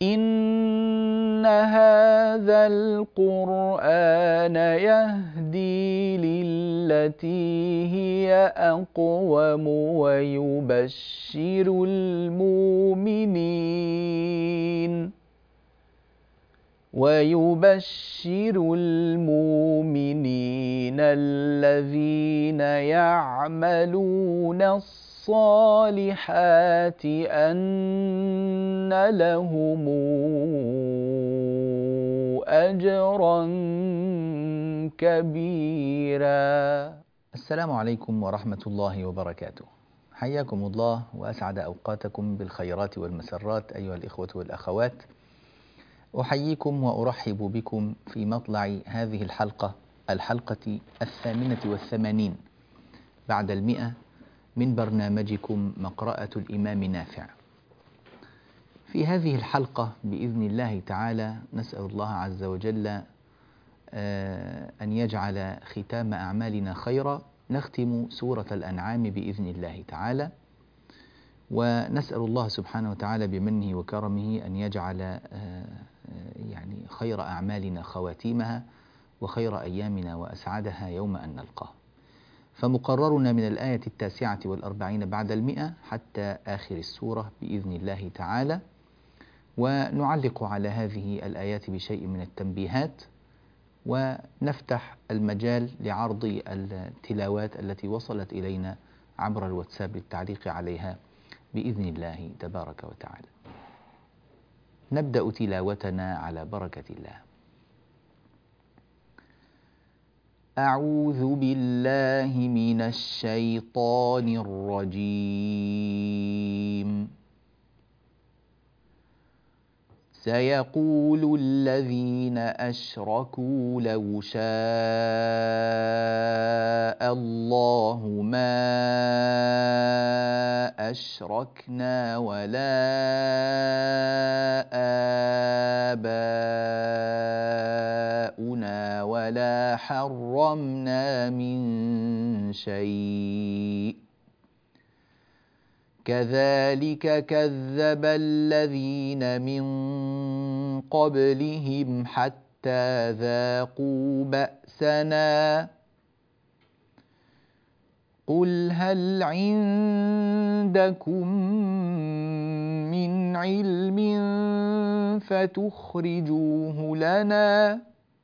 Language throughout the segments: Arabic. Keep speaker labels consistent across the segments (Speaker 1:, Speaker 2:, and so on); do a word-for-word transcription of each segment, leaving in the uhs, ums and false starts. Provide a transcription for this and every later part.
Speaker 1: إن هذا القرآن يهدي للتي هي أقوم ويبشر المؤمنين ويبشر المؤمنين الذين يعملون الصالحات أن لهم أجرا كبيرا. السلام عليكم ورحمة الله وبركاته. حياكم الله وأسعد أوقاتكم بالخيرات والمسرات أيها الإخوة والأخوات. أحييكم وأرحب بكم في مطلع هذه الحلقة الحلقة الثامنة والثمانين بعد المئة من برنامجكم مقرأة الإمام نافع. في هذه الحلقة بإذن الله تعالى نسأل الله عز وجل أن يجعل ختام أعمالنا خيرا. نختم سورة الأنعام بإذن الله تعالى، ونسأل الله سبحانه وتعالى بمنه وكرمه أن يجعل يعني خير أعمالنا خواتيمها وخير أيامنا وأسعدها يوم أن نلقاه. فمقررنا من الآية التاسعة والأربعين بعد المئة حتى آخر السورة بإذن الله تعالى، ونعلق على هذه الآيات بشيء من التنبيهات، ونفتح المجال لعرض التلاوات التي وصلت إلينا عبر الواتساب للتعليق عليها بإذن الله تبارك وتعالى. نبدأ تلاوتنا على بركة الله. أعوذ بالله من الشيطان الرجيم. سيقول الذين أشركوا لو شاء الله ما أشركنا ولا آباؤنا ولا حرمنا من شيء كذلك كذب الذين من قبلهم حتى ذاقوا بأسنا قل هل عندكم من علم فتخرجوه لنا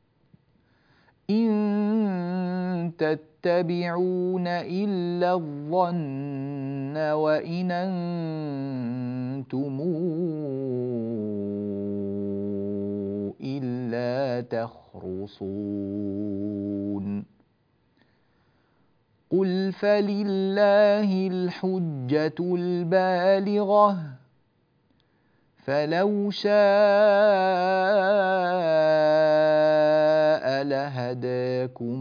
Speaker 1: إن تتبعون إلا الظن وإن أنتم إلا تخرصون قل فلله الحجة البالغة فلو شاء لهداكم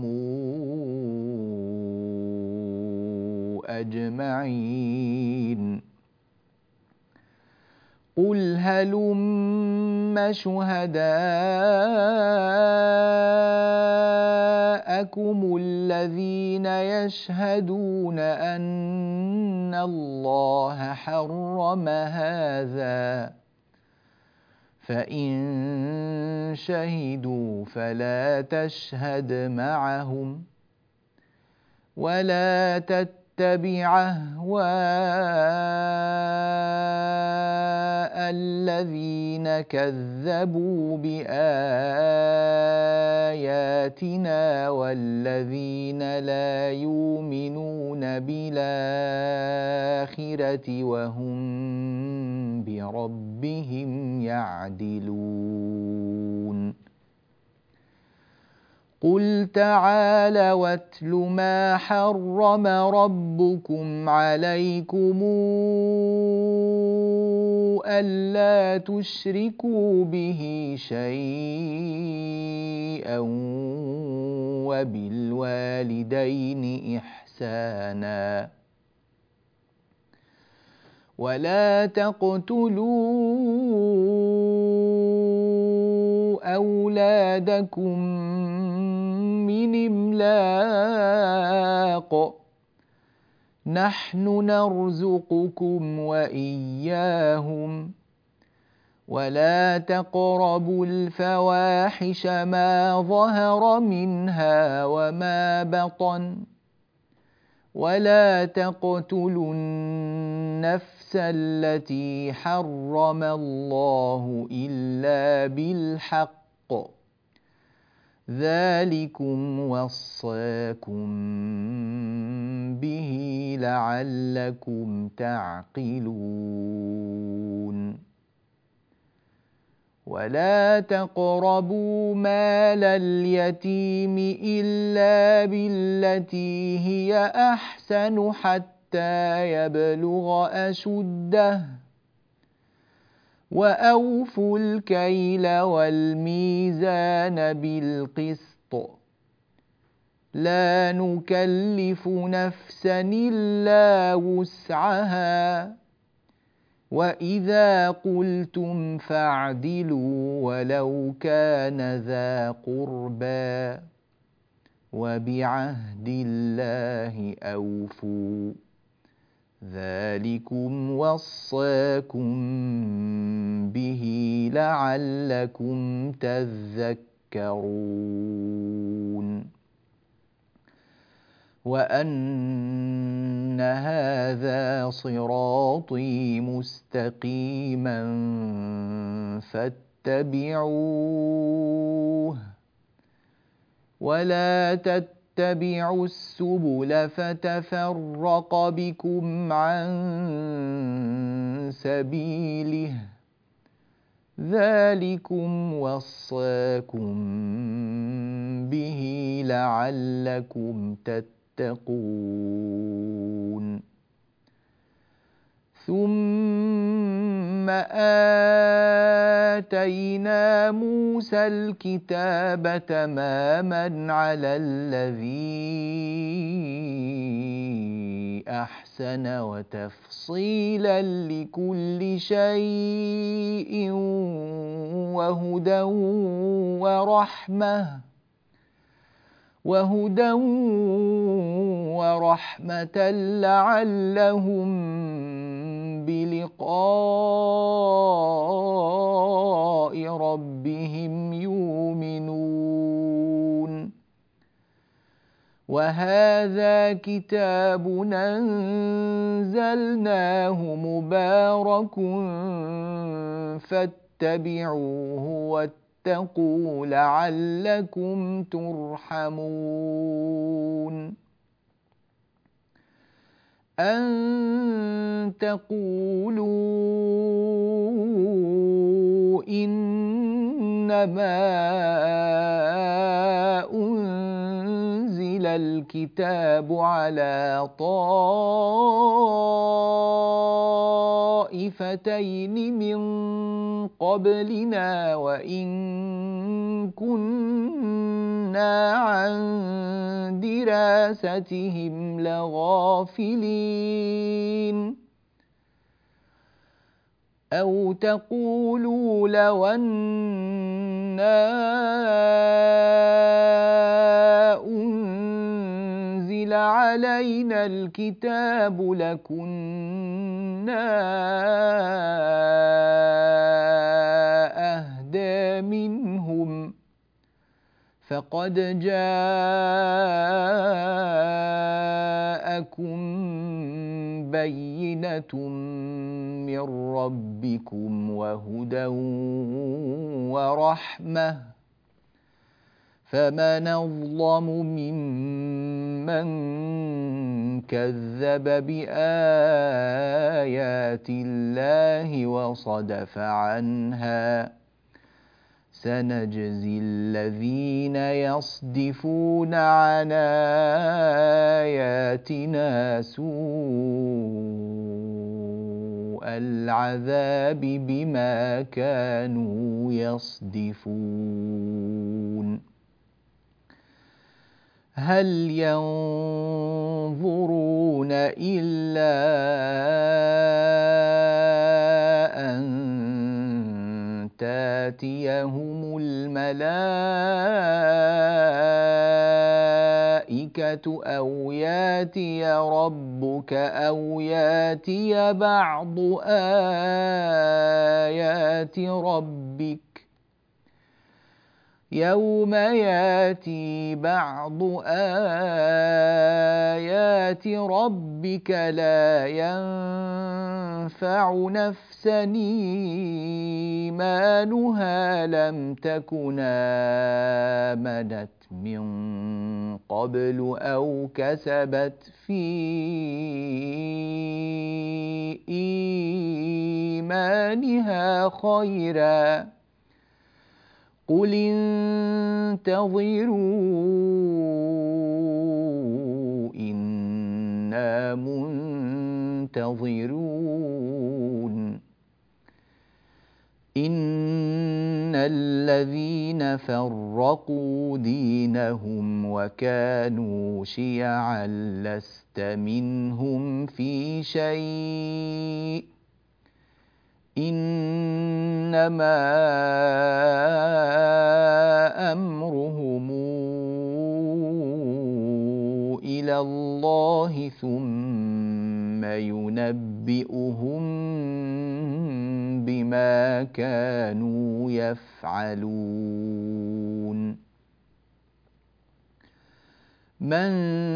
Speaker 1: أجمعين قل هلم شهداءكم الذين يشهدون أن الله حرم هذا فإن شهدوا فلا تشهد معهم ولا تتبع أهواء الذين كذبوا بآياتنا والذين لا يؤمنون بالآخرة وهم بربهم يعدلون قل تعالى واتل ما حرم ربكم عليكم ألا تشركوا به شيئا وبالوالدين إحسانا ولا تقتلوا أولادكم من إملاق نحن نرزقكم وإياهم ولا تقربوا الفواحش ما ظهر منها وما بطن ولا تقتلوا النفس التي حرم الله إلا بالحق ذلكم وصاكم به لعلكم تعقلون ولا تقربوا مال اليتيم إلا بالتي هي أحسن حتى يبلغ أشده وأوفوا الكيل والميزان بالقسط لا نكلف نفسا إلا وسعها وإذا قلتم فاعدلوا ولو كان ذا قربى وبعهد الله أوفوا ذلكم وصاكم به لعلكم تذكرون وأن هذا صراطي مستقيما فاتبعوه ولا تتبعوا السبل فتفرق بكم عن سبيله ذلكم وصاكم به لعلكم تتقون ثم آتينا موسى الكتاب تماما على الذي أحسن وتفصيلا لكل شيء وهدى ورحمة وهدى ورحمة لعلهم بلقاء ربهم يؤمنون وهذا كتاب أنزلناه مبارك فاتبعوه واتقوا لعلكم ترحمون أن تقولوا إنما أنزل الكتاب على طائفتين من قبلنا وإن كنا عن دراستهم لغافلين أو تقولوا لو أنا أنزل علينا الكتاب لكنا أهدى منهم فقد جاءكم بينة من ربكم وهدى ورحمة فمن أظلم ممن كذب بآيات الله وصدف عنها سنجزي الذين يصدفون عن آياتنا سوء العذاب بما كانوا يصدفون هل ينظرون إلا أن تاتيهم الملائكة الملائكة أو ياتي ربك أو ياتي بعض آيات ربك يوم ياتي بعض آيات ربك لا ينفع نفسا إيمانها لم تكن آمنت من قبل أو كسبت في إيمانها خيرا قل انتظروا إنا منتظرون إن الذين فرقوا دينهم وكانوا شيعا لست منهم في شيء إنما أمرهم إلى الله ثم ينبئهم بما كانوا يفعلون من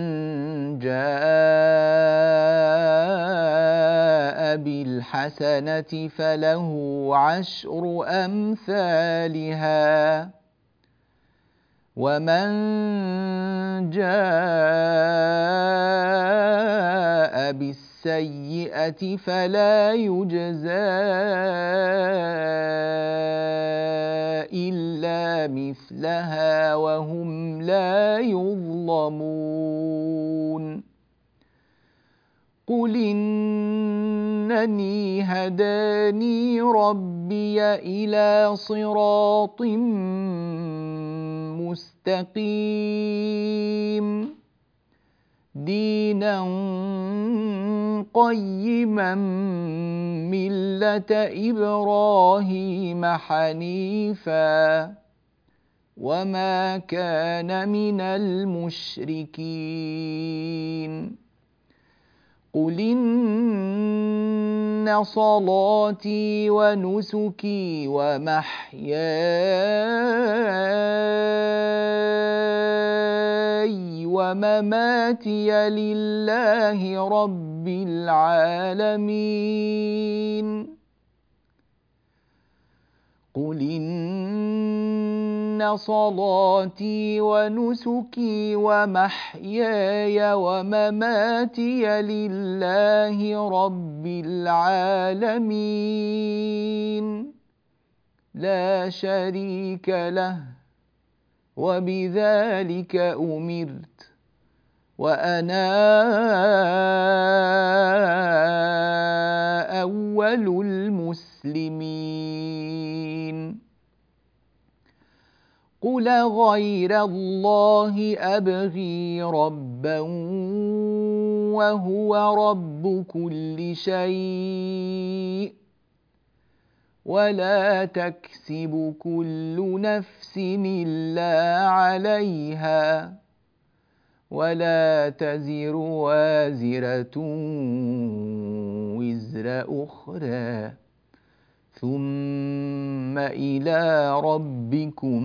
Speaker 1: جاء بالحسنة فله عشر أمثالها ومن جاء بالسيئة فلا يجزى إلا مثلها وهم لا يظلمون قل إنني هداني ربي إلى صراط مستقيم دينا قيما ملة إبراهيم حنيفا وما كان من المشركين قل إن صلاتي ونسكي ومحياي ومماتي لله رب العالمين قل إن صلاتي ونسكي ومحياي ومماتي لله رب العالمين لا شريك له وبذلك أمرت وأنا أول المسلمين قل غير الله أبغي ربا وهو رب كل شيء ولا تكسب كل نفس إلا عليها ولا تزر وازرة وزر أخرى ثم إلى ربكم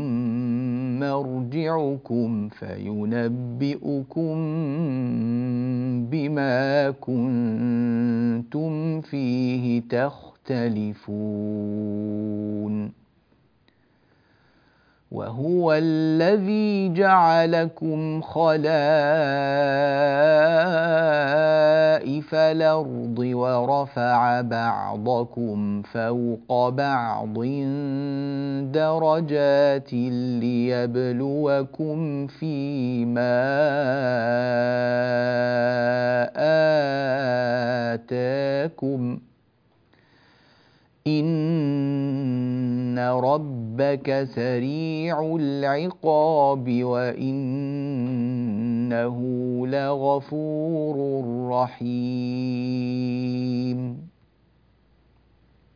Speaker 1: مرجعكم فينبئكم بما كنتم فيه تختلفون وهو الذي جعلكم خلائف الأرض ورفع بعضكم فوق بعض درجات ليبلوكم فيما آتاكم إن ربك سريع العقاب وإنه لغفور رحيم.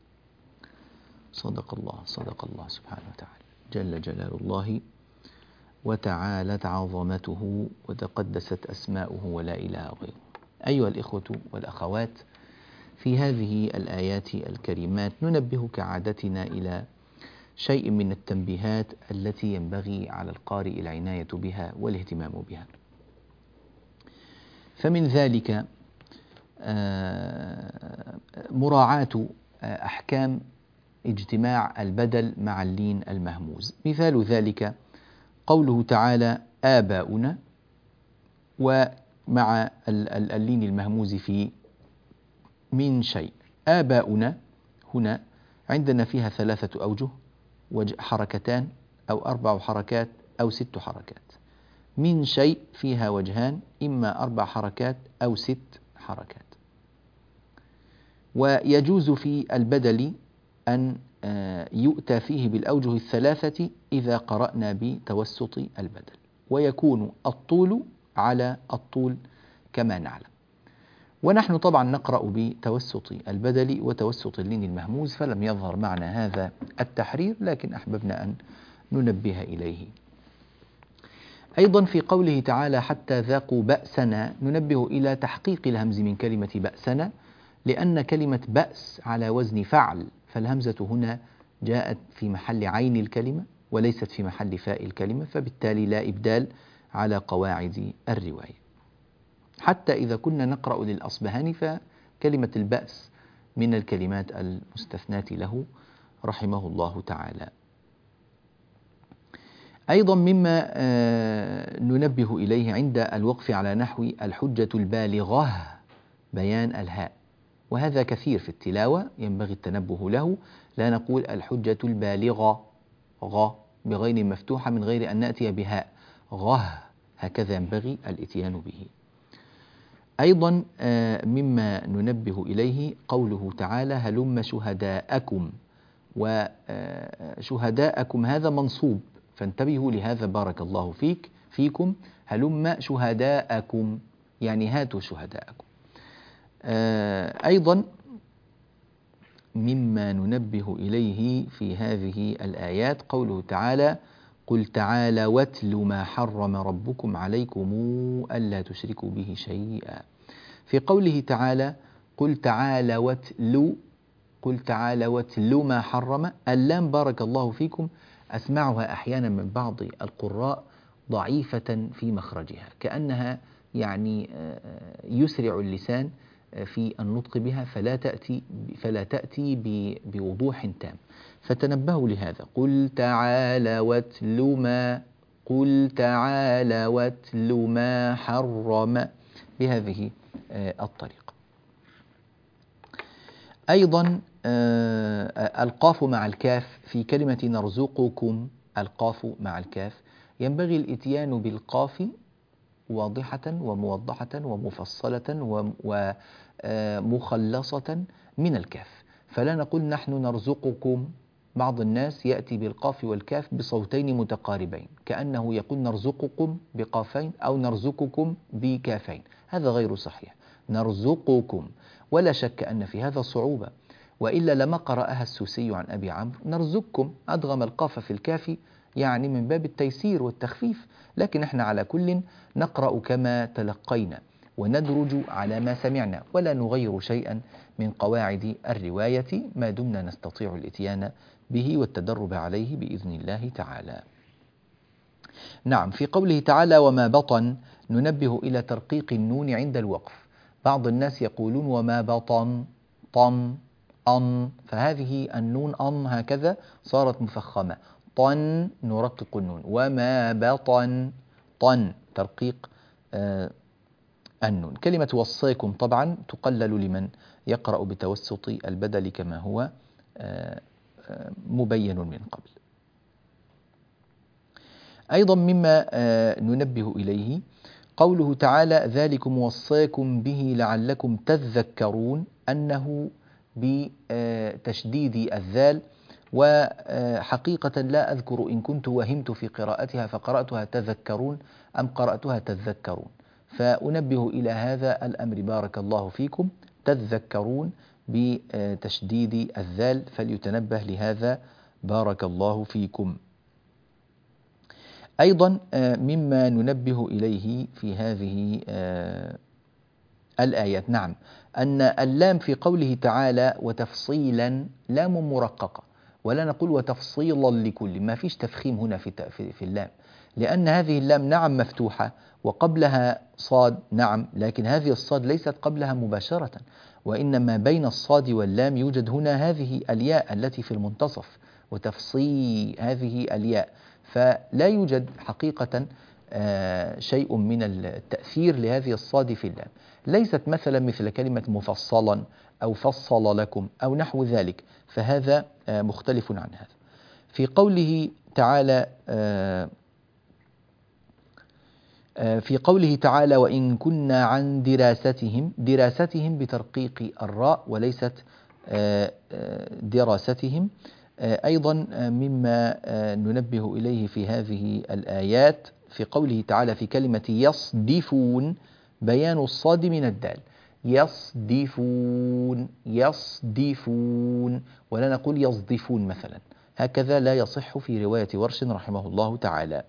Speaker 1: صدق الله صدق الله سبحانه وتعالى جل جلال الله وتعالت عظمته وتقدست أسماؤه ولا إله غيره. أيها الإخوة والأخوات، في هذه الآيات الكريمات ننبه كعادتنا إلى شيء من التنبيهات التي ينبغي على القارئ العناية بها والاهتمام بها. فمن ذلك مراعاة أحكام اجتماع البدل مع اللين المهموز. مثال ذلك قوله تعالى آباؤنا، ومع اللين المهموز في من شيء. آباؤنا هنا عندنا فيها ثلاثة أوجه، حركتان أو أربع حركات أو ست حركات. من شيء فيها وجهان، إما أربع حركات أو ست حركات. ويجوز في البدل أن يؤتى فيه بالأوجه الثلاثة إذا قرأنا بتوسط البدل، ويكون الطول على الطول كما نعلم. ونحن طبعا نقرأ بتوسط البدل وتوسط اللين المهموز، فلم يظهر معنا هذا التحرير، لكن أحببنا أن ننبه إليه. أيضا في قوله تعالى حتى ذاقوا بأسنا، ننبه إلى تحقيق الهمز من كلمة بأسنا، لأن كلمة بأس على وزن فعل، فالهمزة هنا جاءت في محل عين الكلمة وليست في محل فاء الكلمة، فبالتالي لا إبدال على قواعد الرواية. حتى إذا كنا نقرأ للأصبهاني فكلمة البأس من الكلمات المستثناة له رحمه الله تعالى. أيضا مما ننبه إليه عند الوقف على نحو الحجة البالغة بيان الهاء، وهذا كثير في التلاوة ينبغي التنبه له. لا نقول الحجة البالغة غ بغير مفتوحة من غير أن نأتي بهاء، غه، هكذا ينبغي الإتيان به. أيضا مما ننبه إليه قوله تعالى هلم شهداءكم، وشهداءكم هذا منصوب، فانتبهوا لهذا بارك الله فيك فيكم. هلم شهداءكم يعني هاتوا شهداءكم. أيضا مما ننبه إليه في هذه الآيات قوله تعالى قل تعالى واتل ما حرم ربكم عليكم ألا تشركوا به شيئا. في قوله تعالى قل تعالى واتل، قل تعالى واتل ما حرم، اللام بارك الله فيكم أسمعها أحيانا من بعض القراء ضعيفة في مخرجها، كأنها يعني يسرع اللسان في النطق بها فلا تأتي فلا تأتي بوضوح تام، فتنبهوا لهذا. قل تعالى واتل ما، قل تعالى واتل ما حرم، بهذه الطريقة. أيضا القاف مع الكاف في كلمة نرزقكم، القاف مع الكاف ينبغي الإتيان بالقاف واضحة وموضحة ومفصلة ومخلصة من الكاف، فلا نقول نحن نرزقكم. بعض الناس يأتي بالقاف والكاف بصوتين متقاربين، كأنه يقول نرزقكم بقافين أو نرزقكم بكافين، هذا غير صحيح. نرزقكم، ولا شك أن في هذا صعوبة، وإلا لما قرأها السوسي عن أبي عمرو نرزقكم، أدغم القاف في الكاف يعني من باب التيسير والتخفيف، لكن احنا على كل نقرأ كما تلقينا وندرج على ما سمعنا، ولا نغير شيئا من قواعد الرواية ما دمنا نستطيع الإتيان به والتدرب عليه بإذن الله تعالى. نعم، في قوله تعالى وما بطن ننبه إلى ترقيق النون عند الوقف. بعض الناس يقولون وما بطن طن أن، فهذه النون أن هكذا صارت مفخمة، طن نرقق النون، وما بطن طن ترقيق آه النون. كلمة وصيكم طبعا تقلل لمن يقرأ بتوسط البدل كما هو آه آه مبين من قبل. أيضا مما آه ننبه إليه قوله تعالى ذلكم وصيكم به لعلكم تذكرون، أنه بتشديد الذال، وحقيقة لا أذكر إن كنت وهمت في قراءتها فقرأتها تذكرون أم قرأتها تذكرون، فأنبه إلى هذا الأمر بارك الله فيكم، تذكرون بتشديد الذال، فليتنبه لهذا بارك الله فيكم. أيضا مما ننبه إليه في هذه الآيات، نعم، أن اللام في قوله تعالى وتفصيلا لام مرققة، ولا نقول وتفصيلا لكل، ما فيش تفخيم هنا في في اللام، لأن هذه اللام نعم مفتوحة وقبلها صاد، نعم، لكن هذه الصاد ليست قبلها مباشرة، وإنما بين الصاد واللام يوجد هنا هذه الياء التي في المنتصف، وتفصيل هذه الياء، فلا يوجد حقيقة شيء من التأثير لهذه الصاد في اللام، ليست مثلا مثل كلمة مفصلا أو فصل لكم أو نحو ذلك، فهذا مختلف عن هذا. في قوله تعالى في قوله تعالى وإن كنا عن دراستهم، دراستهم بترقيق الراء وليست دراستهم، أيضا مما ننبه إليه في هذه الآيات في قوله تعالى في كلمة يصدفون بيان الصاد من الدال، يصدفون يصدفون، ولا نقول يصدفون مثلا، هكذا لا يصح في رواية ورش رحمه الله تعالى.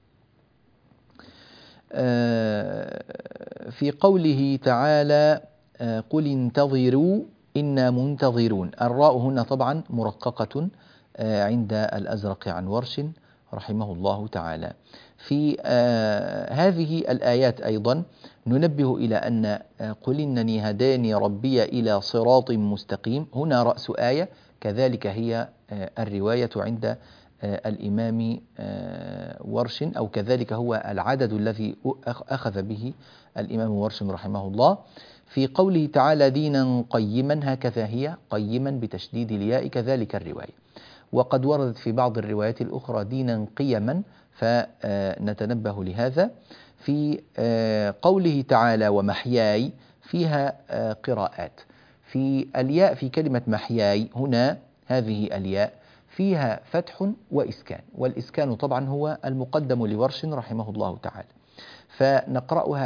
Speaker 1: في قوله تعالى قل انتظروا إنا منتظرون، الراء هنا طبعا مرققة عند الأزرق عن ورش رحمه الله تعالى. في هذه الآيات أيضا ننبه إلى أن قل إنني هداني ربي إلى صراط مستقيم، هنا رأس آية، كذلك هي الرواية عند الإمام ورش، أو كذلك هو العدد الذي أخذ به الإمام ورش رحمه الله. في قوله تعالى دينا قيما، هكذا هي قيما بتشديد الياء، كذلك الرواية، وقد وردت في بعض الروايات الأخرى دينا قيما، فنتنبه لهذا. في قوله تعالى ومحياي فيها قراءات، في الياء في كلمة محياي هنا هذه الياء فيها فتح وإسكان، والإسكان طبعا هو المقدم لورش رحمه الله تعالى، فنقرأها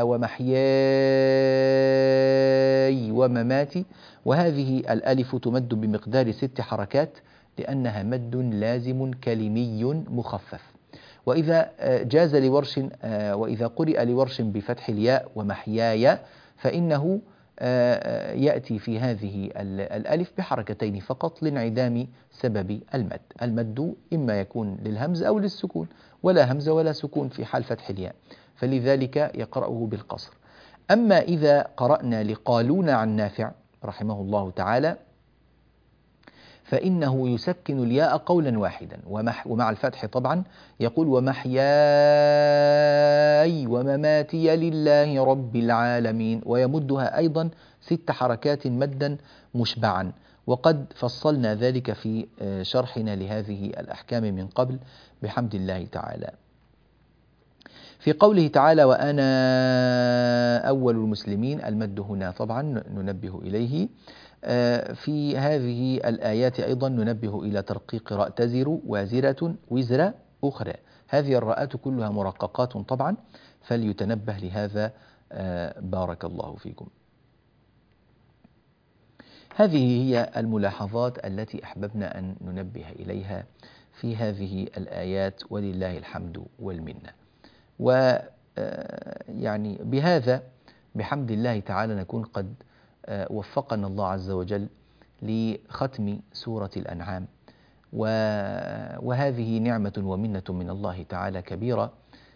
Speaker 1: ومحياي ومماتي، وهذه الألف تمد بمقدار ست حركات لأنها مد لازم كلمي مخفف. وإذا جاز لورش وإذا قرئ لورش بفتح الياء ومحياي فإنه يأتي في هذه الألف بحركتين فقط لانعدام سبب المد، المد إما يكون للهمز أو للسكون، ولا همز ولا سكون في حال فتح الياء، فلذلك يقرأه بالقصر. أما إذا قرأنا لقالون عن نافع رحمه الله تعالى فإنه يسكن الياء قولا واحدا ومع الفتح طبعا، يقول ومحياي ومماتي لله رب العالمين، ويمدها أيضا ست حركات مدا مشبعا، وقد فصلنا ذلك في شرحنا لهذه الأحكام من قبل بحمد الله تعالى. في قوله تعالى وأنا أول المسلمين، المد هنا طبعا ننبه إليه. في هذه الآيات أيضا ننبه إلى ترقيق راء تزر وازرة وزر أخرى، هذه الراءات كلها مرققات طبعا، فليتنبه لهذا بارك الله فيكم. هذه هي الملاحظات التي أحببنا أن ننبه إليها في هذه الآيات، ولله الحمد والمنة. ويعني بهذا بحمد الله تعالى نكون قد وفقنا الله عز وجل لختم سورة الأنعام، وهذه نعمة ومنة من الله تعالى كبيرة،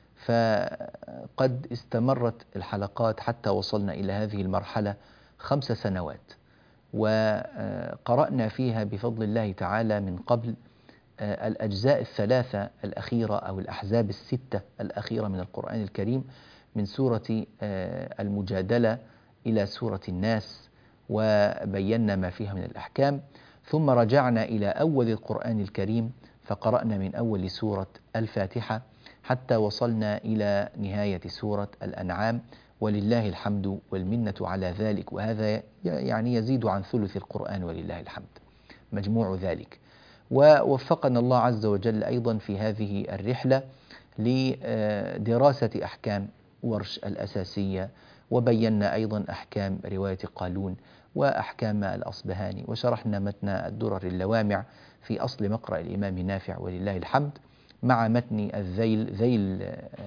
Speaker 1: فقد استمرت الحلقات حتى وصلنا إلى هذه المرحلة خمس سنوات، وقرأنا فيها بفضل الله تعالى من قبل الأجزاء الثلاثة الأخيرة أو الأحزاب الستة الأخيرة من القرآن الكريم، من سورة المجادلة إلى سورة الناس، وبينا ما فيها من الأحكام، ثم رجعنا إلى أول القرآن الكريم فقرأنا من أول سورة الفاتحة حتى وصلنا إلى نهاية سورة الأنعام، ولله الحمد والمنة على ذلك، وهذا يعني يزيد عن ثلث القرآن ولله الحمد مجموع ذلك. ووفقنا الله عز وجل أيضا في هذه الرحلة لدراسة أحكام ورش الأساسية، وبينا أيضا أحكام رواية قالون وأحكام الأصبهاني، وشرحنا متن الدرر اللوامع في أصل مقرأ الإمام نافع ولله الحمد، مع متن الذيل ذيل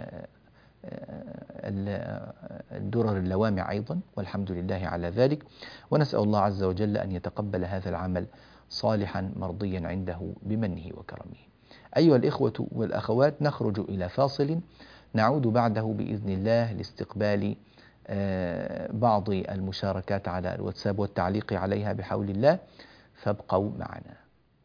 Speaker 1: الدرر اللوامع أيضا، والحمد لله على ذلك. ونسأل الله عز وجل أن يتقبل هذا العمل صالحا مرضيا عنده بمنه وكرمه. أيها الإخوة والأخوات، نخرج إلى فاصل نعود بعده بإذن الله لاستقبال بعض المشاركات على الواتساب والتعليق عليها بحول الله، فابقوا معنا.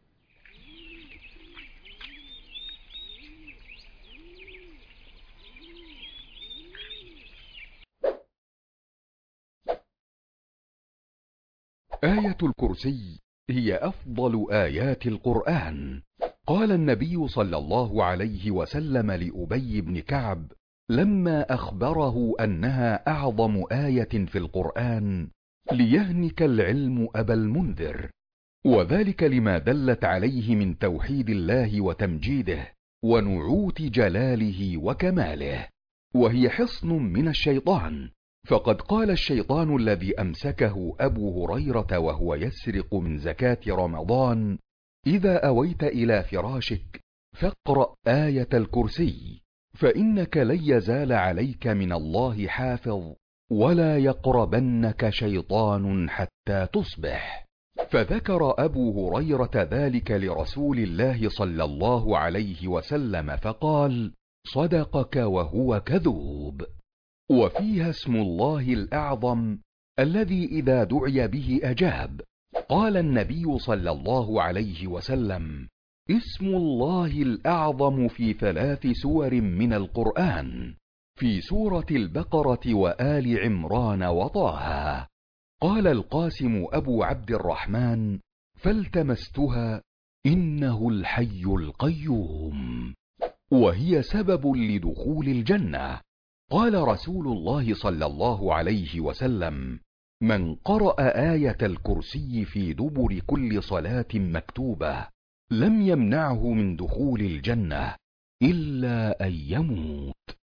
Speaker 2: آية الكرسي هي أفضل آيات القرآن. قال النبي صلى الله عليه وسلم لأبي بن كعب لما أخبره أنها أعظم آية في القرآن: ليهنك العلم أبا المنذر، وذلك لما دلت عليه من توحيد الله وتمجيده ونعوت جلاله وكماله، وهي حصن من الشيطان. فقد قال الشيطان الذي أمسكه أبو هريرة وهو يسرق من زكاة رمضان: إذا أويت إلى فراشك فاقرأ آية الكرسي، فإنك لن يزال عليك من الله حافظ، ولا يقربنك شيطان حتى تصبح. فذكر أبو هريرة ذلك لرسول الله صلى الله عليه وسلم فقال: صدقك وهو كذوب. وفيها اسم الله الأعظم الذي إذا دعي به أجاب. قال النبي صلى الله عليه وسلم: اسم الله الأعظم في ثلاث سور من القرآن، في سورة البقرة وآل عمران وطه. قال القاسم أبو عبد الرحمن: فالتمستها إنه الحي القيوم، وهي سبب لدخول الجنة. قال رسول الله صلى الله عليه وسلم: من قرأ آية الكرسي في دبر كل صلاة مكتوبة لم يمنعه من دخول الجنة إلا أن يموت.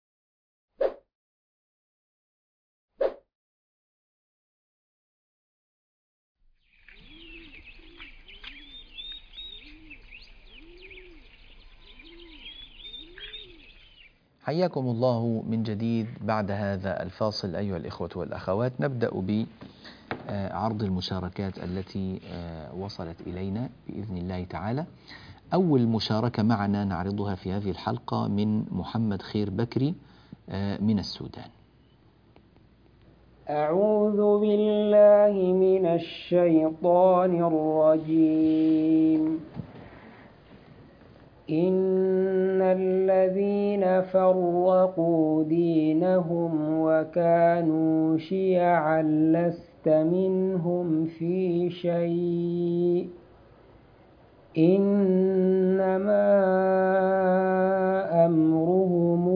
Speaker 1: حياكم الله من جديد بعد هذا الفاصل أيها الإخوة والأخوات. نبدأ بعرض المشاركات التي وصلت إلينا بإذن الله تعالى. أول مشاركة معنا نعرضها في هذه الحلقة من محمد خير بكري من السودان.
Speaker 3: أعوذ بالله من الشيطان الرجيم. إن الذين فرقوا دينهم وكانوا شيعا لست منهم في شيء، إنما أمرهم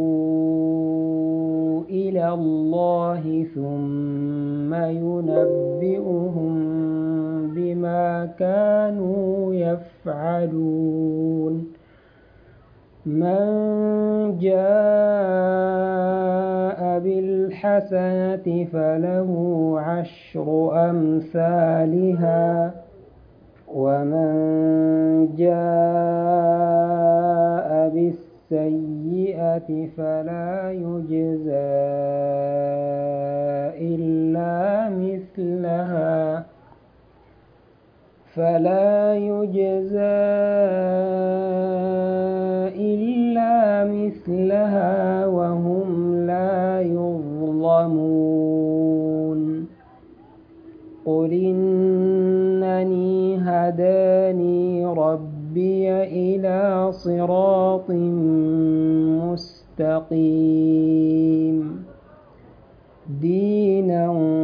Speaker 3: إلى الله ثم ينبئهم بما كانوا يفعلون. من جاء بالحسنة فله عشر أمثالها، ومن جاء بالسيئة فلا يجزى إلا مثلها فلا يجزى إلا مثلها وهم لا يظلمون. قل إنني هداني ربي إلى صراط مستقيم دينا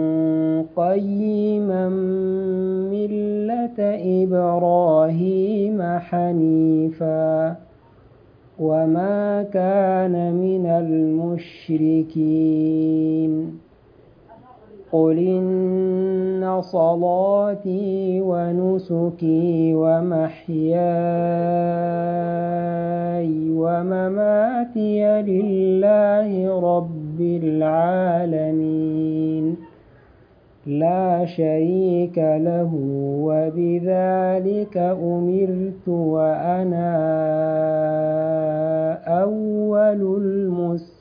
Speaker 3: قيما ملة إبراهيم حنيفا وما كان من المشركين. قل إن صلاتي ونسكي ومحياي ومماتي لله رب العالمين لا شريك له وبذلك أمرت وأنا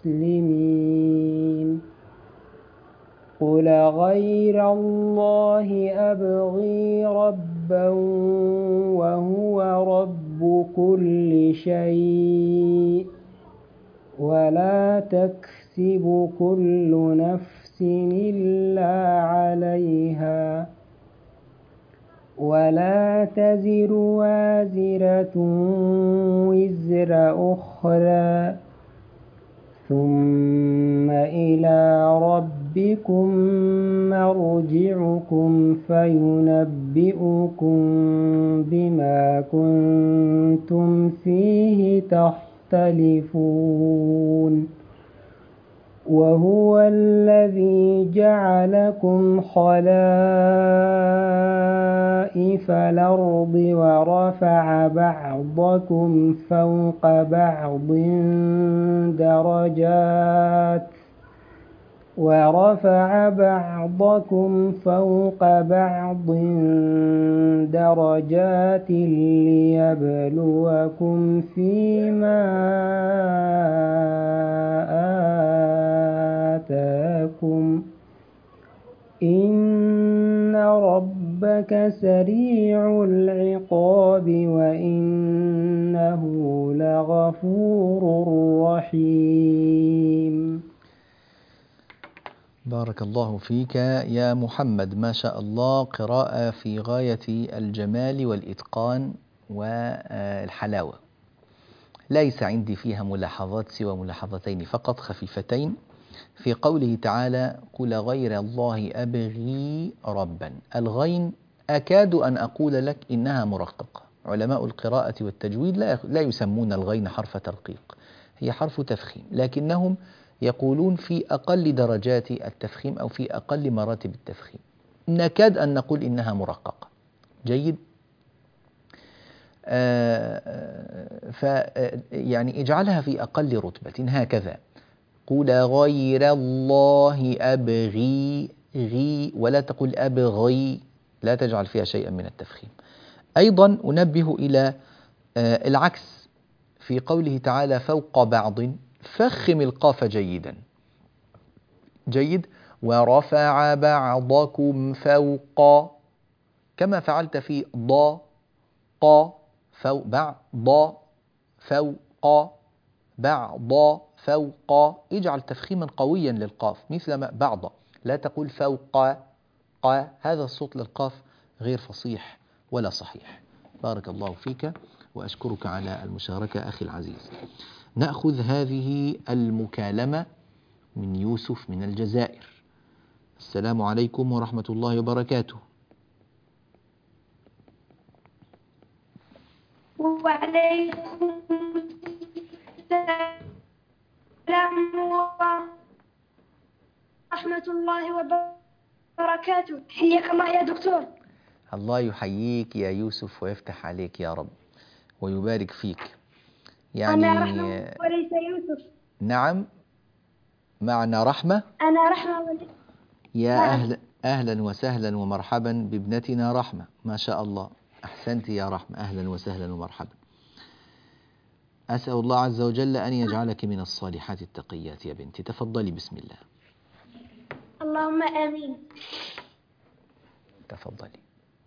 Speaker 3: مسلمين قل غير الله أبغي ربا وهو رب كل شيء ولا تكسب كل نفس إلا عليها ولا تزر وازرة وزر أخرى ثم إلى ربكم مرجعكم فينبئكم بما كنتم فيه تختلفون وهو الذي جعلكم خلائف الأرض ورفع بعضكم فوق بعض درجات ورفع بعضكم فوق بعض درجات ليبلوكم فيما آتاكم إن ربك سريع العقاب وإنه لغفور رحيم.
Speaker 1: بارك الله فيك يا محمد، ما شاء الله، قراءة في غاية الجمال والإتقان والحلاوة. ليس عندي فيها ملاحظات سوى ملاحظتين فقط خفيفتين. في قوله تعالى قل غير الله أبغي ربا، الغين أكاد أن أقول لك إنها مرققة. علماء القراءة والتجويد لا يسمون الغين حرف ترقيق، هي حرف تفخيم، لكنهم يقولون في أقل درجات التفخيم أو في أقل مراتب التفخيم. نكاد أن نقول إنها مرققة. جيد. آه ف يعني اجعلها في أقل رتبة هكذا، قل غير الله أبغي غي، ولا تقل أبغي، لا تجعل فيها شيئا من التفخيم. أيضا أنبه إلى آه العكس في قوله تعالى فوق بعض، فخم القاف جيدا. جيد. ورفع بعضكم فوق، كما فعلت في ضا قا فوق بعض فوق بعض فوق، اجعل تفخيما قويا للقاف مثل ما بعض، لا تقول فوق قا، هذا الصوت للقاف غير فصيح ولا صحيح. بارك الله فيك وأشكرك على المشاركة أخي العزيز. نأخذ هذه المكالمة من يوسف من الجزائر. السلام عليكم ورحمة الله وبركاته.
Speaker 4: وعليكم السلام ورحمة الله وبركاته. حياك الله يا دكتور.
Speaker 1: الله يحييك يا يوسف ويفتح عليك يا رب ويبارك فيك. يعني
Speaker 4: أنا رحمة وليس يوسف.
Speaker 1: نعم، معنا رحمة.
Speaker 4: أنا رحمة وليس.
Speaker 1: يا أهلا أهلا وسهلا ومرحبا بابنتنا رحمة، ما شاء الله، أحسنت يا رحمة، أهلا وسهلا ومرحبا. أسأل الله عز وجل أن يجعلك من الصالحات التقيات يا بنتي. تفضلي بسم الله.
Speaker 4: اللهم آمين.
Speaker 1: تفضلي.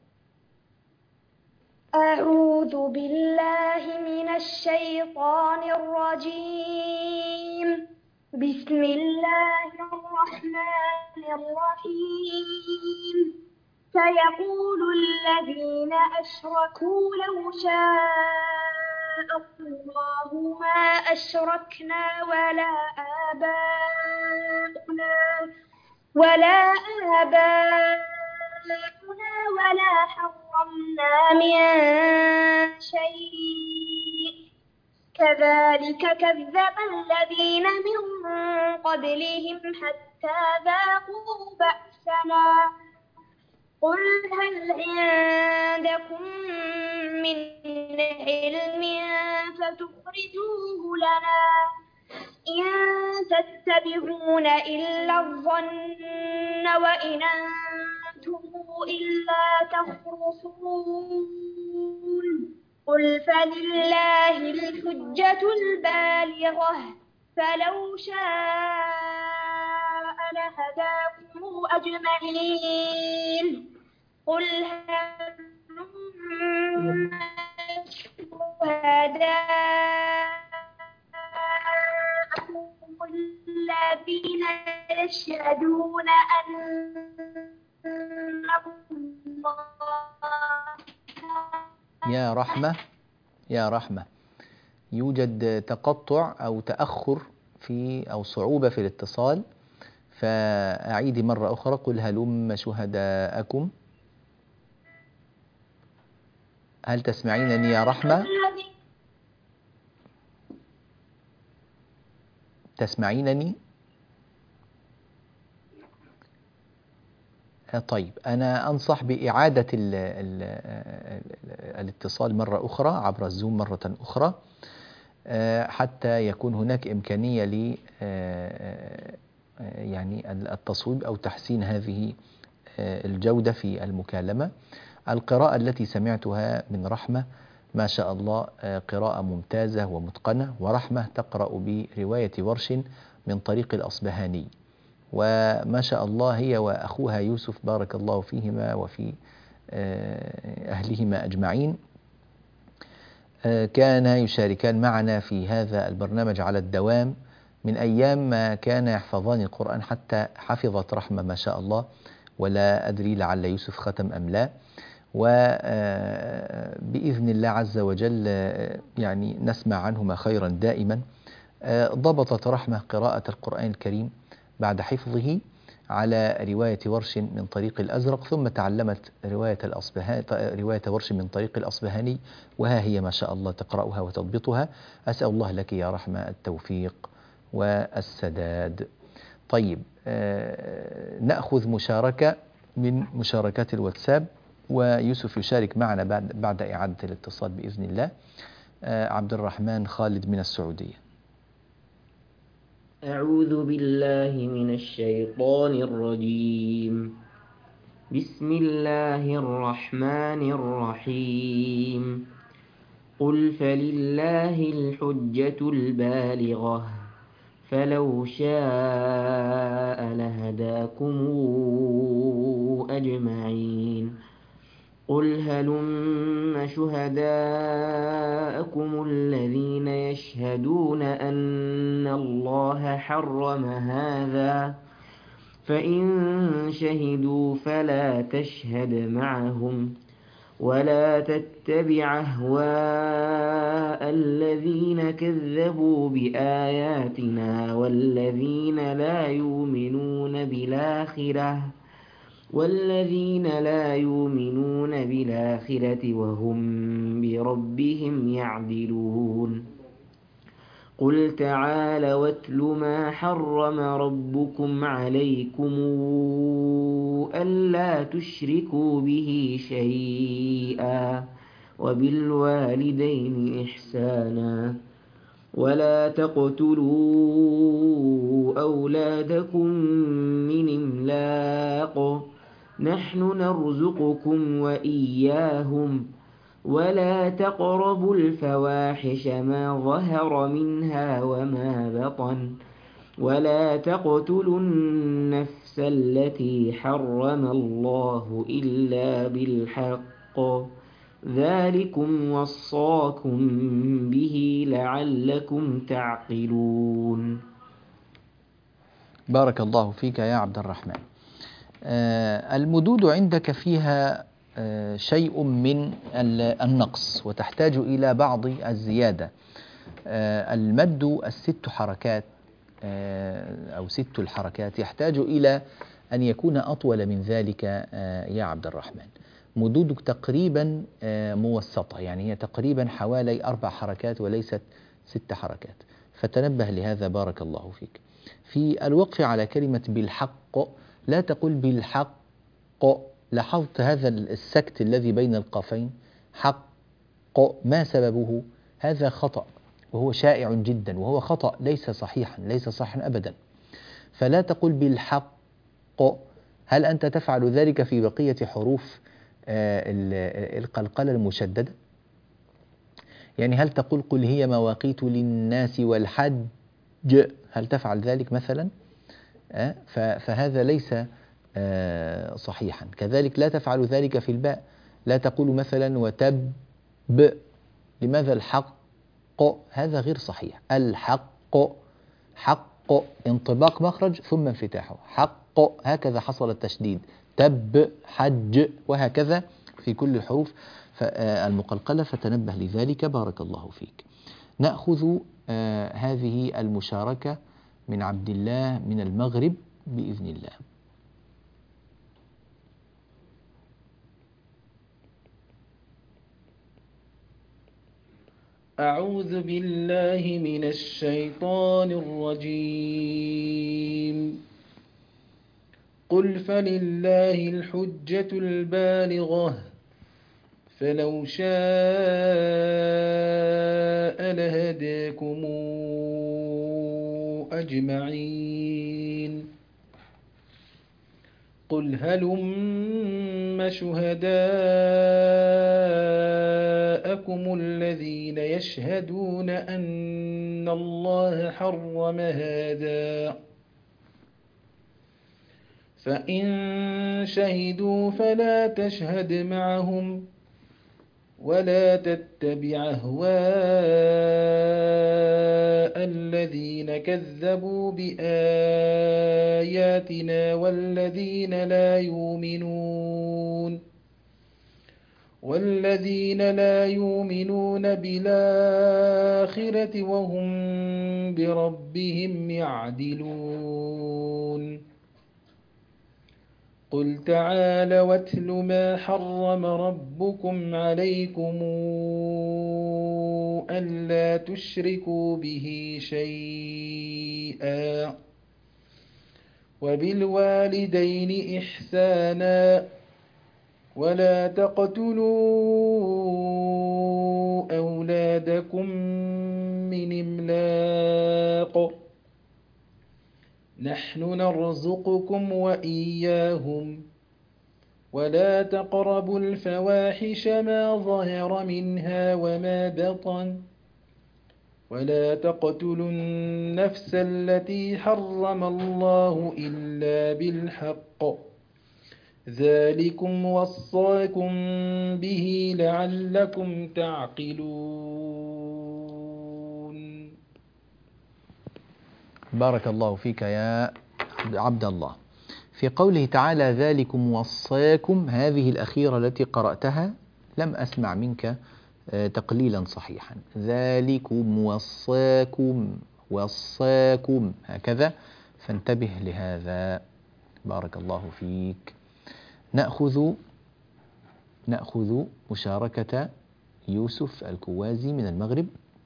Speaker 4: أعوذ بالله من الشيطان الرجيم. بسم الله الرحمن الرحيم. سيقول الذين أشركوا لو شاء الله ما أشركنا ولا آباؤنا ولا آباؤنا ولا حرمنا من شيء كذلك كذب الذين من قبلهم حتى ذاقوا بأسنا قل هل عندكم من علم فتخرجوه لنا إن تتبعون إلا الظن وإن أنتم إلا تخرصون قل فلله الحجة البالغة فلو شاء لهداكم أجمعين قل هلم شهداءكم الذين يشهدون أن الله
Speaker 1: يا رحمة يا رحمة يوجد تقطع أو تأخر في أو صعوبة في الاتصال، فأعيدي مرة أخرى قل هلم شهداءكم. هل تسمعينني يا رحمة؟ تسمعينني؟ طيب أنا أنصح بإعادة ال ال ال الاتصال مرة أخرى عبر الزوم مرة أخرى حتى يكون هناك إمكانية ل يعني التصويب أو تحسين هذه الجودة في المكالمة. القراءة التي سمعتها من رحمة ما شاء الله قراءة ممتازة ومتقنة، ورحمة تقرأ برواية ورش من طريق الأصبهاني، وما شاء الله هي وأخوها يوسف بارك الله فيهما وفي أهلهما أجمعين كان يشاركان معنا في هذا البرنامج على الدوام من أيام ما كان يحفظان القرآن، حتى حفظت رحمة ما شاء الله، ولا أدري لعل يوسف ختم أم لا. وبإذن الله عز وجل يعني نسمع عنهما خيرا دائما. ضبطت رحمة قراءة القرآن الكريم بعد حفظه على رواية ورش من طريق الأزرق، ثم تعلمت رواية الأصبهاني رواية ورش من طريق الأصبهاني، وها هي ما شاء الله تقرأها وتضبطها. أسأل الله لك يا رحمة التوفيق والسداد. طيب آه نأخذ مشاركة من مشاركات الواتساب، ويوسف يشارك معنا بعد, بعد إعادة الاتصال بإذن الله. آه عبد الرحمن خالد من السعودية.
Speaker 5: أعوذ بالله من الشيطان الرجيم. بسم الله الرحمن الرحيم. قل فلله الحجة البالغة فلو شاء لهداكم أجمعين قل هلم شهداءكم الذين يشهدون أن الله حرم هذا فإن شهدوا فلا تشهد معهم ولا تتبع أهواء الذين كذبوا بآياتنا والذين لا يؤمنون بالآخرة والذين لا يؤمنون بالآخرة وهم بربهم يعدلون قل تعالوا واتل ما حرم ربكم عليكم ألا تشركوا به شيئا وبالوالدين إحسانا ولا تقتلوا أولادكم من إملاق نحن نرزقكم وإياهم ولا تقربوا الفواحش ما ظهر منها وما بطن ولا تقتلوا النفس التي حرم الله إلا بالحق ذلكم وصاكم به لعلكم تعقلون.
Speaker 1: بارك الله فيك يا عبد الرحمن. آه المدود عندك فيها آه شيء من النقص وتحتاج إلى بعض الزيادة. آه المد الست حركات آه أو ست الحركات يحتاج إلى أن يكون أطول من ذلك. آه يا عبد الرحمن مدودك تقريبا آه موسطة، يعني هي تقريبا حوالي أربع حركات وليست ست حركات، فتنبه لهذا بارك الله فيك. في الوقف على كلمة بالحق لا تقل بالحق. لاحظت هذا السكت الذي بين القافين حق، ما سببه؟ هذا خطأ وهو شائع جدا، وهو خطأ ليس صحيحا ليس صحيحا أبدا. فلا تقل بالحق. هل أنت تفعل ذلك في بقية حروف القلقلة المشددة؟ يعني هل تقول قل هي مواقيت للناس والحج هل تفعل ذلك مثلا؟ أه؟ فهذا ليس أه صحيحا. كذلك لا تفعل ذلك في الباء، لا تقول مثلا وتب، لماذا الحق؟ هذا غير صحيح. الحق، حق انطباق مخرج ثم انفتاحه، حق هكذا حصل التشديد، تب، حج، وهكذا في كل الحروف المقلقلة، فتنبه لذلك بارك الله فيك. نأخذ آه هذه المشاركة من عبد الله من المغرب بإذن الله.
Speaker 6: أعوذ بالله من الشيطان الرجيم. قل فلله الحجة البالغة فلو شاء لهداكم أجمعين. قل هلم شهداءكم الذين يشهدون أن الله حرم هذا، فإن شهدوا فلا تشهد معهم ولا تتبع أهواء الذين كذبوا بآياتنا والذين لا يؤمنون والذين لا يؤمنون بالآخرة وهم بربهم يعدلون. قل تعالوا واتل ما حرم ربكم عليكم ألا تشركوا به شيئا وبالوالدين إحسانا ولا تقتلوا أولادكم من إملاق نحن نرزقكم وإياهم ولا تقربوا الفواحش ما ظهر منها وما بطن ولا تقتلوا النفس التي حرم الله إلا بالحق ذلكم وصاكم به لعلكم تعقلون.
Speaker 1: بارك الله فيك يا عبد الله. في قوله تعالى ذلكم وصاكم، هذه الأخيرة التي قرأتها لم أسمع منك تقليلا صحيحا. ذلكم وصاكم، وصاكم هكذا، فانتبه لهذا بارك الله فيك. نأخذ نأخذ مشاركة يوسف الكوازي من المغرب.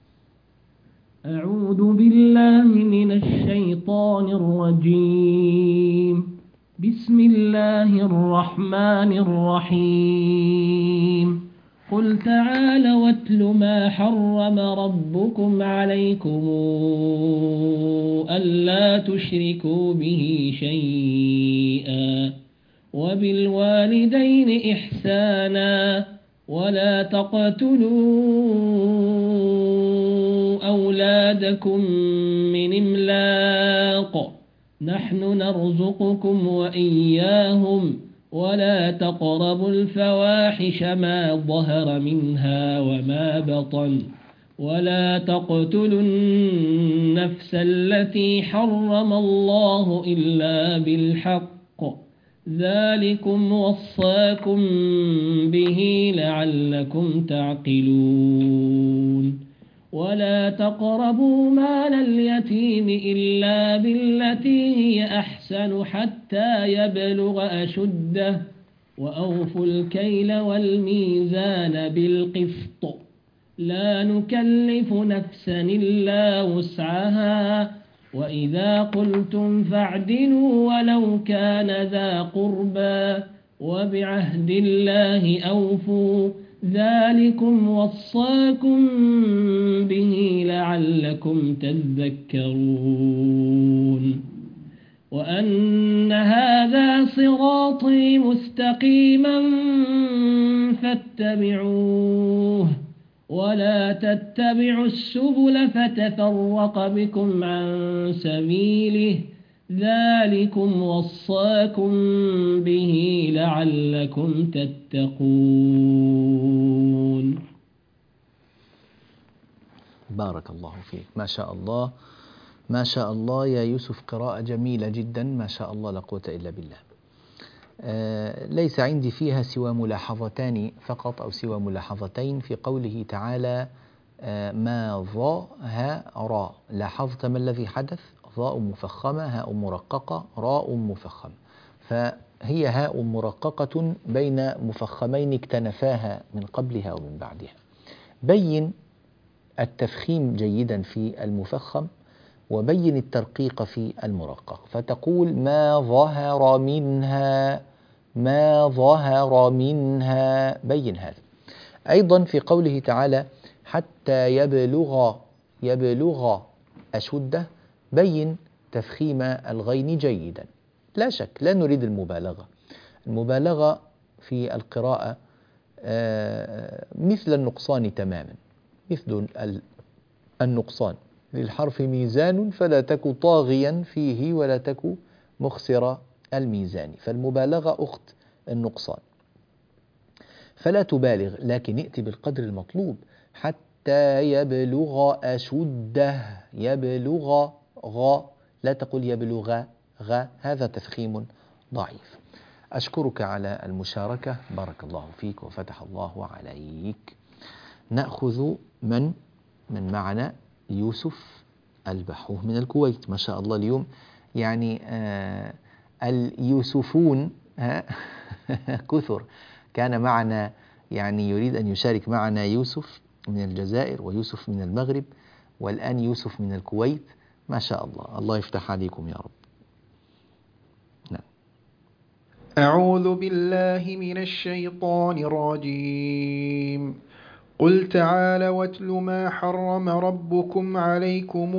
Speaker 7: أعوذ بالله من الشيطان الرجيم. بسم الله الرحمن الرحيم. قل تعالوا واتل ما حرم ربكم عليكم ألا تشركوا به شيئا وبالوالدين إحسانا ولا تقتلوا أولادكم من إملاق نحن نرزقكم وإياهم ولا تقربوا الفواحش ما ظهر منها وما بطن ولا تقتلوا النفس التي حرم الله إلا بالحق ذلكم وصاكم به لعلكم تعقلون. ولا تقربوا مال اليتيم إلا بالتي هي أحسن حتى يبلغ أشده وأوفوا الكيل والميزان بالقسط لا نكلف نفسا إلا وسعها وإذا قلتم فاعدلوا ولو كان ذا قربى وبعهد الله أوفوا ذلكم وصاكم به لعلكم تذكرون. وأن هذا صراطي مستقيما فاتبعوه ولا تتبعوا السبل فتفرق بكم عن سبيله ذلكم وصاكم به لعلكم تتقون.
Speaker 1: بارك الله فيك، ما شاء الله ما شاء الله يا يوسف، قراءة جميلة جدا، ما شاء الله لا قوة إلا بالله. آه ليس عندي فيها سوى ملاحظتان فقط أو سوى ملاحظتين في قوله تعالى آه ما ظهر. لاحظت ما الذي حدث؟ ظاء مفخمة، هاء مرققة، راء مفخمة، فهي هاء مرققة بين مفخمين اكتنفاها من قبلها ومن بعدها. بين التفخيم جيدا في المفخم وبين الترقيق في المرقق، فتقول ما ظهر منها، ما ظهر منها، بين هذا. أيضا في قوله تعالى حتى يبلغ يبلغ أشده، بين تفخيم الغين جيدا. لا شك لا نريد المبالغة، المبالغة في القراءة مثل النقصان تماما، مثل النقصان، للحرف ميزان فلا تك طاغيا فيه ولا تك مخسر الميزان، فالمبالغة أخت النقصان، فلا تبالغ لكن ائتي بالقدر المطلوب. حتى يبلغ أشده، يبلغ غ، لا تقل يبلغ غ، هذا تفخيم ضعيف. أشكرك على المشاركة، بارك الله فيك وفتح الله عليك. نأخذ من من معنا يوسف البحوه من الكويت، ما شاء الله اليوم يعني آه اليوسفون كثر. كان معنا يعني يريد أن يشارك معنا يوسف من الجزائر ويوسف من المغرب والآن يوسف من الكويت، ما شاء الله، الله يفتح عليكم يا رب. نعم.
Speaker 6: أعوذ بالله من الشيطان الرجيم. قل تعالى واتل ما حرم ربكم عليكم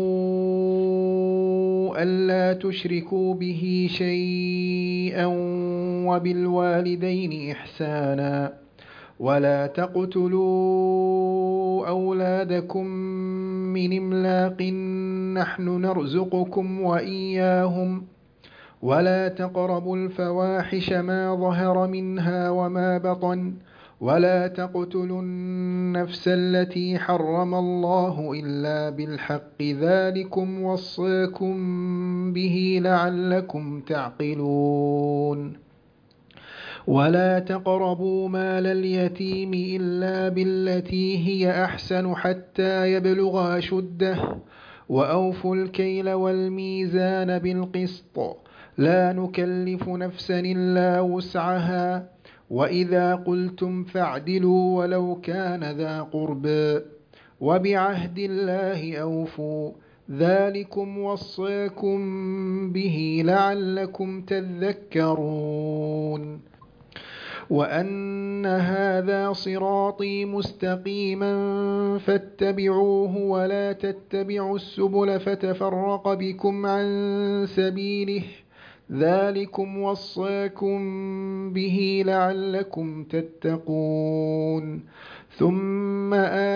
Speaker 6: ألا تشركوا به شيئا وبالوالدين إحسانا ولا تقتلوا أولادكم من إملاق نحن نرزقكم وإياهم ولا تقربوا الفواحش ما ظهر منها وما بطن ولا تقتلوا النفس التي حرم الله إلا بالحق ذلكم وصاكم به لعلكم تعقلون. ولا تقربوا مال اليتيم إلا بالتي هي أحسن حتى يبلغ أشده وأوفوا الكيل والميزان بالقسط لا نكلف نفسا إلا وسعها وإذا قلتم فاعدلوا ولو كان ذا قربى وبعهد الله أوفوا ذلكم وصاكم به لعلكم تذكرون. وأن هذا صراطي مستقيما فاتبعوه ولا تتبعوا السبل فتفرق بكم عن سبيله ذلكم وصاكم به لعلكم تتقون. ثم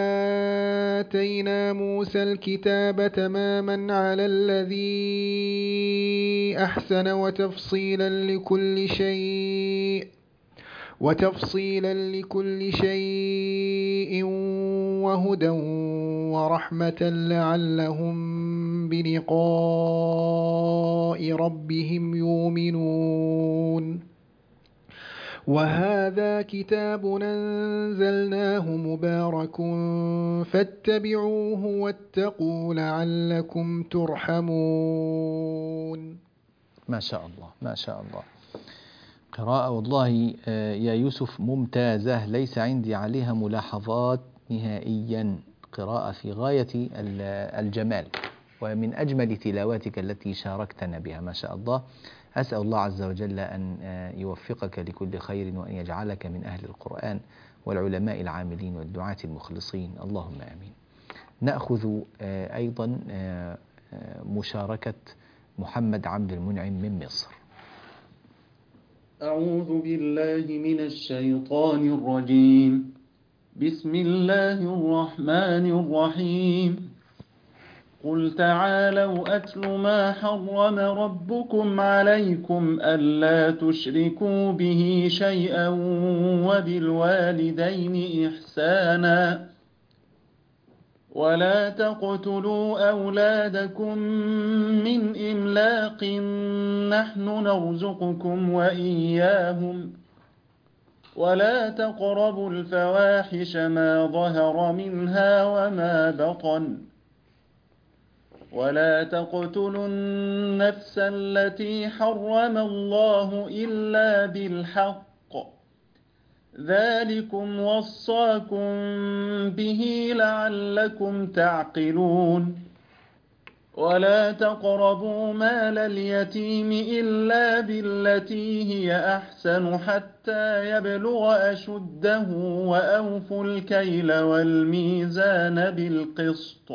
Speaker 6: آتينا موسى الكتاب تماما على الذي أحسن وتفصيلا لكل شيء وتفصيلا لكل شيء وهدى ورحمة لعلهم بلقاء ربهم يؤمنون. وهذا كتاب أنزلناه مبارك فاتبعوه واتقوا لعلكم ترحمون.
Speaker 1: ما شاء الله ما شاء الله، قراءة والله يا يوسف ممتازة، ليس عندي عليها ملاحظات نهائيا، قراءة في غاية الجمال ومن أجمل تلاواتك التي شاركتنا بها، ما شاء الله. أسأل الله عز وجل أن يوفقك لكل خير وأن يجعلك من أهل القرآن والعلماء العاملين والدعاة المخلصين، اللهم آمين. نأخذ أيضا مشاركة محمد عبد المنعم من مصر.
Speaker 8: أعوذ بالله من الشيطان الرجيم.
Speaker 6: بسم الله الرحمن الرحيم قل تعالوا أتل ما حرم ربكم عليكم ألا تشركوا به شيئا وبالوالدين إحسانا ولا تقتلوا أولادكم من إملاق نحن نرزقكم وإياهم ولا تقربوا الفواحش ما ظهر منها وما بطن ولا تقتلوا النفس التي حرم الله إلا بالحق ذلكم وصاكم به لعلكم تعقلون ولا تقربوا مال اليتيم إلا بالتي هي أحسن حتى يبلغ أشده وأوفوا الكيل والميزان بالقسط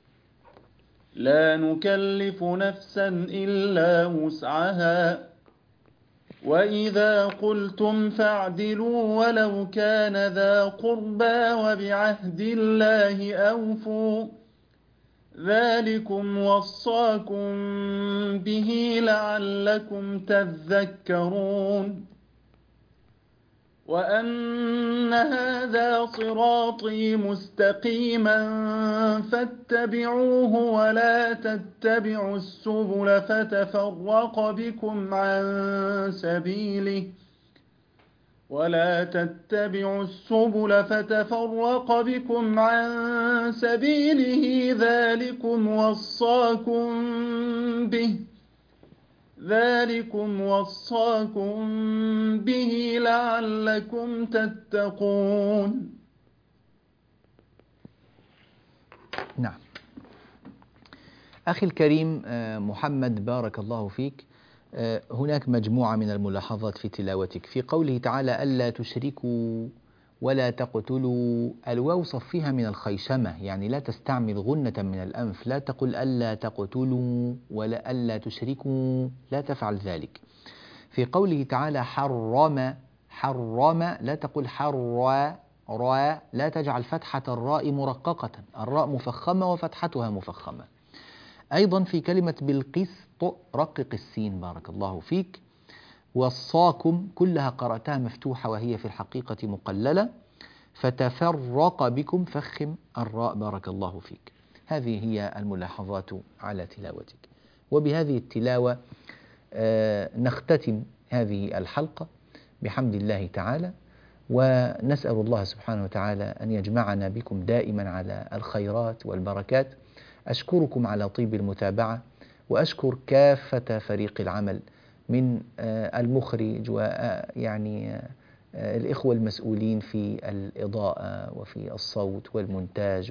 Speaker 6: لا نكلف نفسا إلا وسعها وإذا قلتم فاعدلوا ولو كان ذا قربى وبعهد الله أوفوا ذلكم وصاكم به لعلكم تذكرون وأن هذا صراطي مستقيما فاتبعوه ولا تتبعوا السبل فتفرق بكم عن سبيله ولا تتبعوا السبل فتفرق بكم عن سبيله ذلكم وصاكم به ذلكم وصاكم به لعلكم تتقون.
Speaker 1: نعم. أخي الكريم محمد بارك الله فيك، هناك مجموعة من الملاحظات في تلاوتك. في قوله تعالى ألا تشركوا ولا تقتلوا، الواو صفيها من الخيشمة، يعني لا تستعمل غنة من الأنف، لا تقل ألا تقتلوا ولا ألا تشركوا، لا تفعل ذلك. في قوله تعالى حرم حرم، لا تقل حر را، لا تجعل فتحة الراء مرققة، الراء مفخمة وفتحتها مفخمة. أيضا في كلمة بالقسط رقق السين بارك الله فيك. وصاكم كلها قرأتها مفتوحة وهي في الحقيقة مقللة. فتفرق بكم فخم الراء بارك الله فيك. هذه هي الملاحظات على تلاوتك. وبهذه التلاوة آه نختتم هذه الحلقة بحمد الله تعالى، ونسأل الله سبحانه وتعالى أن يجمعنا بكم دائما على الخيرات والبركات. أشكركم على طيب المتابعة، وأشكر كافة فريق العمل من المخرج ويعني الإخوة المسؤولين في الإضاءة وفي الصوت والمونتاج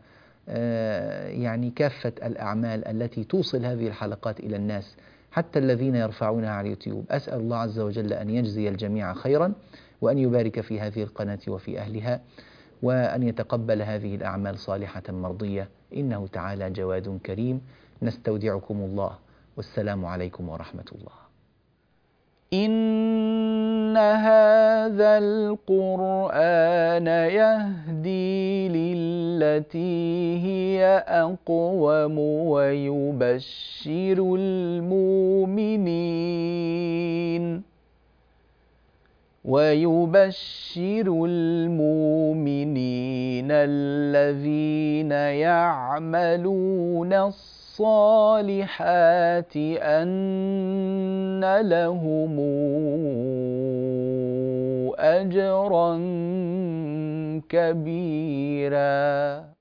Speaker 1: ويعني كافة الأعمال التي توصل هذه الحلقات إلى الناس، حتى الذين يرفعونها على اليوتيوب. أسأل الله عز وجل أن يجزي الجميع خيرا، وأن يبارك في هذه القناة وفي أهلها، وأن يتقبل هذه الأعمال صالحة مرضية، إنه تعالى جواد كريم. نستودعكم الله، والسلام عليكم ورحمة الله. إن هذا القرآن يهدي للتي هي أقوم ويبشر المؤمنين ويبشر المؤمنين الذين يعملون الصالحات أن لهم أجرا كبيرا.